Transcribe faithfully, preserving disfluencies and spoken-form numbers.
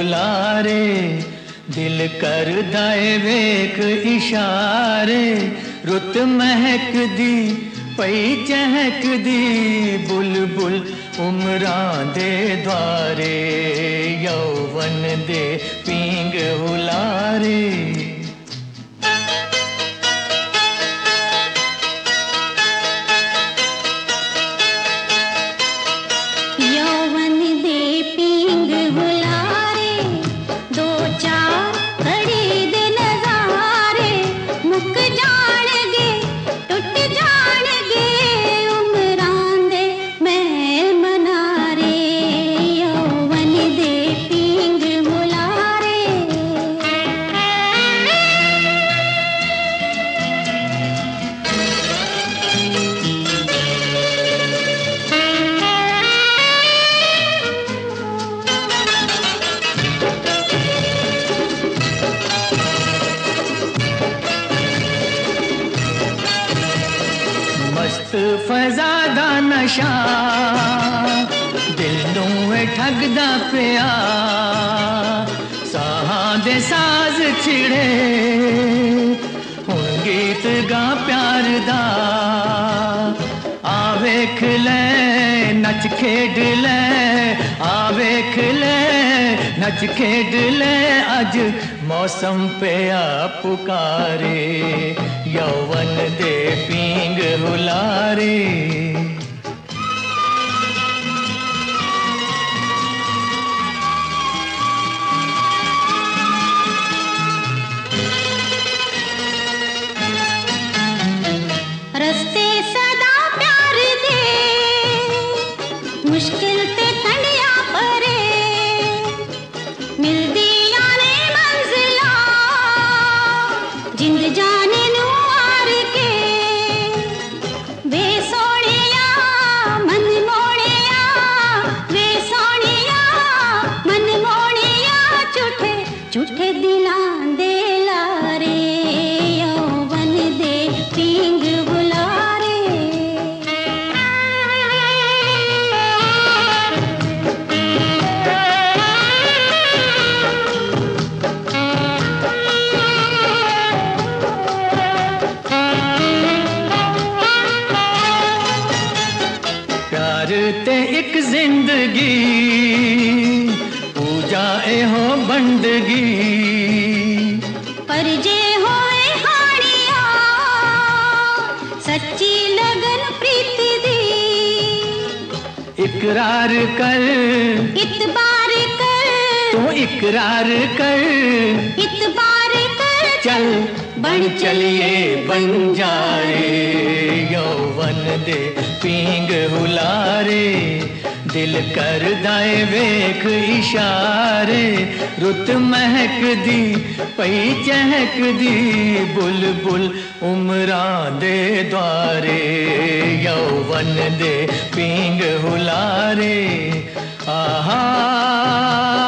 हुलारे, दिल कर दाए वेख इशारे, रुत महक दी पई चहक दी, बुलबुल उमरां दे द्वारे, यौवन दे पींग हुलारे। मस्त फज़ा दा नशा दिल नूं ठगदा पिया, साहां दे साज छिड़े हुण गीत गा प्यार दा, आ वेख ले नच खेड ले, आ वेख ले नच खेड ले, अज मौसम पिया पुकारे, यौवन दे पींग हुलारे। रस्ते सदा प्यार दे, मुश्किल ते कंडिया परे, मिलदी याने मंजिला, जिंद जाने नू हार के, वे सोनिया मन मोड़िया, वे सोनिया मन मोड़िया, झूठे झूठे दिलां दे लारे, यौवन दे पींग हुलारे। प्यार ते एक जिंदगी पूजा ए हो बंदगी, पर जे होए हानिया सच्ची लगन प्रीति दी, इकरार कर इतबार कर, तू इकरार कर, इतबार कर, चल बन चलिए बन जाए, यौवन दे पींग हुलारे, दिल कर दाए वेख इशारे, रुत महक दी पई चहक दी, बुलबुल उमरां दे द्वारे, यौवन दे पींग हुलारे। आहा